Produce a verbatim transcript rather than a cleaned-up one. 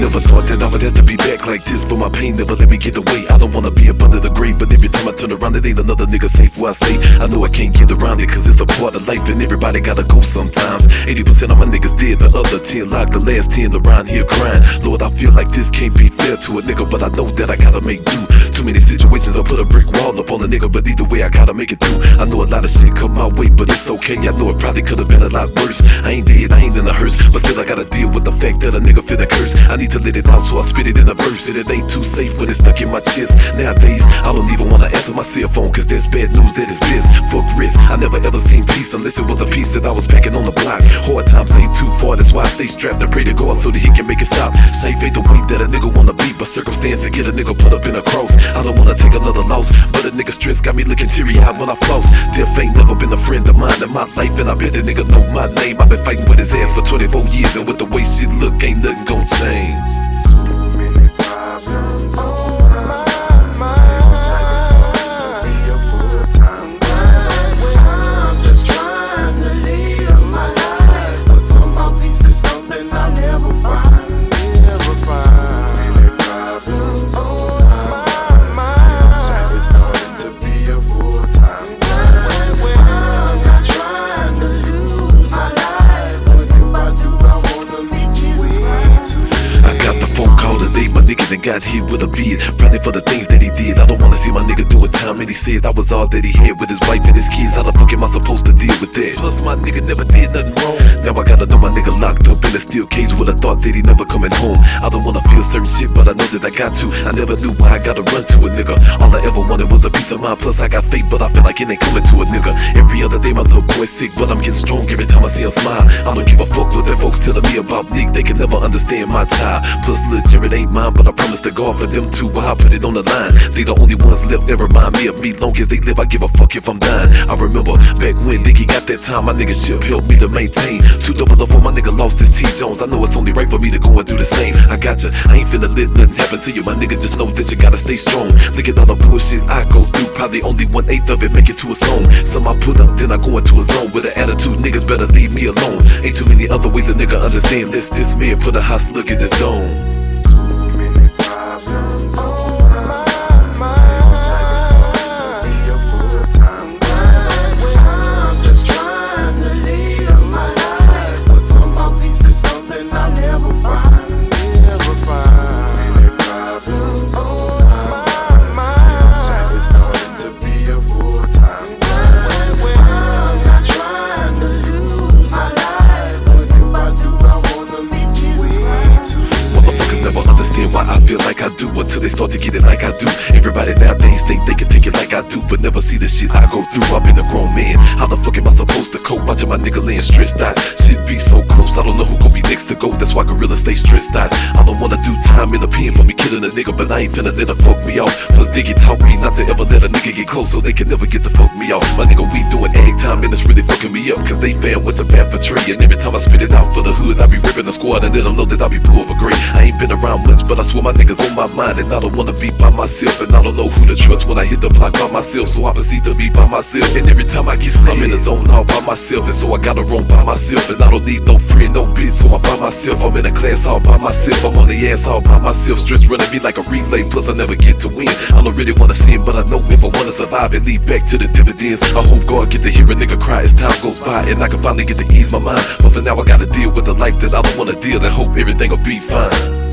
never thought that I would have to be back like this, but my pain never let me get away. I don't wanna be up under the grave, but every time I turn around, it ain't another nigga safe where I stay. I know I can't get around it, cause it's a part of life, and everybody gotta go sometimes. eighty percent of my niggas dead, the other ten locked, the last ten around here crying. Lord, I feel like this can't be fair to a nigga, but I know that I gotta make do. Too many situations, I put a brick wall up on a nigga, but either way, I gotta make it through. I know a lot of shit come my way, but it's okay. I know it probably could've been a lot worse. I ain't dead, I ain't in a hearse, but still I gotta deal with the fact that a nigga feel a curse. I need to let it out, so I spit it in a verse. And it ain't too safe when it's stuck in my chest. Nowadays, I don't even wanna answer my cell phone, cause there's bad news that is bliss. Fuck risk, I never ever seen peace unless it was a piece that I was packing on the block. Hard times ain't too far, that's why I stay strapped and pray to God so that he can make it stop. Shape ain't the way that a nigga wanna be, but circumstance to get a nigga put up in a cross. I don't wanna take another loss, but a nigga stress got me looking teary-eyed when I floss. Death ain't never been a friend of mine in my life, and I bet the nigga know my name. I've been fighting with his ass for twenty-four years, and with the way shit look, ain't nothing gon' change. Too many problems on my mind. To be a full-time grind. I'm just trying to live my life, but some of peace is something I'll never find. Never find. Too many problems on my mind. It's starting to be a full-time grind. I'm not trying to lose my life, but if I do, I wanna meet you too. I got the phone call today, my nigga that got hit with a beat, probably for the things that he did. I don't wanna see my nigga doing time, and he said I was all that he had with his wife and his kids. How the fuck am I supposed to deal with that? Plus my nigga never did nothing wrong. Now I gotta know my nigga locked up in a steel cage with a thought that he never coming home. I don't wanna feel certain shit, but I know that I got to. I never knew why I gotta run to a nigga. All I ever wanted was a piece of mind, plus I got faith, but I feel like it ain't coming to a nigga. Every other day my little boy's sick, but I'm getting strong every time I see him smile. I don't give a fuck what that folks telling me about Nick, they can never understand my child. Plus Lil Jared ain't mine, but I promise to God for them too, I put it on the line. They the only ones left that remind me of me. Long as they live, I give a fuck if I'm dying. I remember back when Nicky got that time, my nigga ship helped me to maintain. Two double up for my nigga lost his T Jones. I know it's only right for me to go and do the same. I got you, I ain't finna let nothing happen to you, my nigga. Just know that you gotta stay strong. Look at all the bullshit I go through, probably only one eighth of it make it to a song. Some I put up, then I go into a zone with an attitude. Niggas better leave me alone. Ain't too many other ways a nigga understand this. This man put a hot slug in his dome. Too many problems on my mind. To be a full-time grind. I'm just trying to live my life, but some of peace is something I'll never find. Never find. Too many problems on my mind. It's starting to be a full-time grind. I'm not trying to lose my life, but if I do, I wanna meet you too. Motherfuckers never understand why I feel like I do until they start to get it like I do. Everybody nowadays think they can take it like I do, but never see the shit I go through. I've been a grown man, how the fuck am I supposed to cope? Watching my nigga laying stressed out, shit be so close, I don't know who gon' be next to go. That's why gorillas stay stressed out. I don't wanna do time in the pen for me killing a nigga, but I ain't finna let her fuck me off. Plus Diggy taught me not to ever let a nigga get close, so they can never get to fuck me off. My nigga, we doing egg time and it's really fucking me up, cause they fan with the bad for tree. And every time I spit it out for the hood, I be ripping the squad and let them know that I be poor for great. I ain't been around much, but I swear my niggas on my mind, and I don't wanna be by myself, and I don't know who to trust when I hit the block by myself, so I proceed to be by myself. And every time I get sick, I'm in the zone all by myself, and so I gotta roam by myself, and I don't need no friend, no bitch, so I'm by myself. I'm in a class all by myself, I'm on the ass all by myself. Stress running me like a relay, plus I never get to win. I don't really wanna sin, but I know if I wanna survive and lead back to the dividends, I hope God get to hear a nigga cry as time goes by, and I can finally get to ease my mind. But for now I gotta deal with the life that I don't wanna deal, and hope everything will be fine.